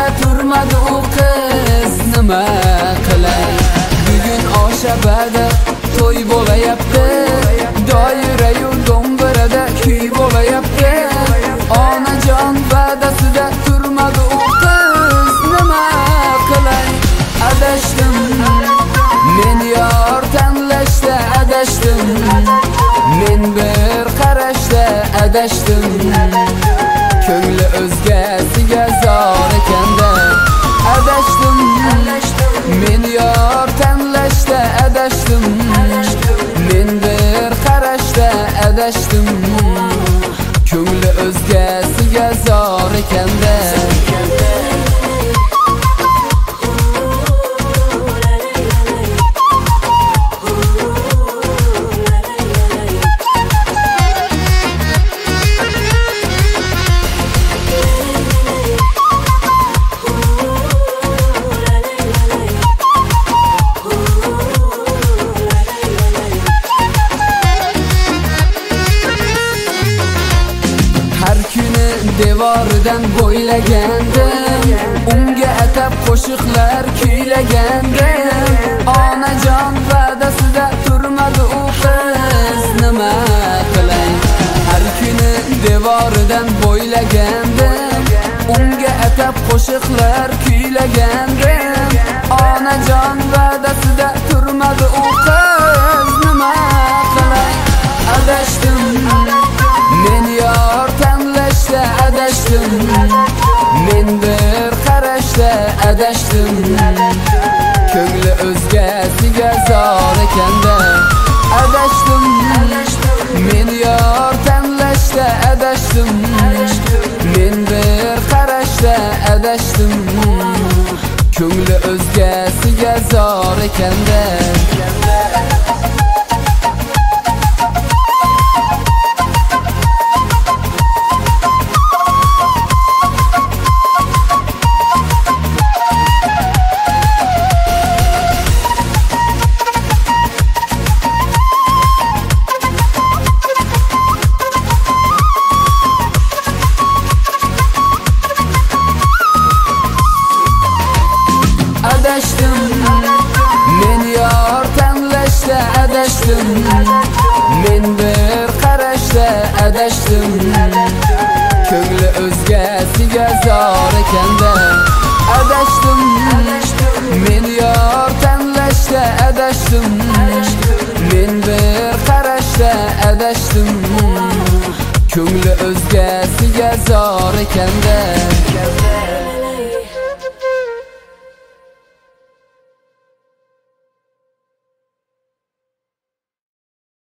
turmadi u qiz, nima qilay? Bugun Oshabada to'y bo'layapti, doira-yu do'mbirada kuy bo'layapti. Onajon va'dasida turmadi u qiz, nima qilay? Adashdim, men yor tanlashda adashdim, men bir qarashda adashdim. Ko'ngli o'zgasiga zor ekanda adashdim, men yor tanlashda adashdim, men bir qarashda adashdim. Ko'ngli o'zgasiga zor ekanda. Devoridan bo'ylagandim, unga atab qo'shiqlar kuylagandim. Onajon va'dasida turmadi u qiz, nima qilay? Har kuni devoridan bo'ylagandim, unga atab qo'shiqlar kuylagandim. Onajon va'dasida turmadi u qiz, nima qilay? Adashdim, men yor tanlashda adashdim, men bir qarashda adashdim. Ko'ngli o'zgasiga zor ekanda adashdim, men yor tanlashda adashdim, men bir qarashda adashdim. Ko'ngli o'zgasiga zor ekanda. Adashdim, men yor tanlashda adashdim, men bir qarashda adashdim. Ko'ngli o'zgasiga zor ekanda adashdim, men yor tanlashda adashdim, men bir qarashda adashdim. Ko'ngli o'zgasiga zor ekanda.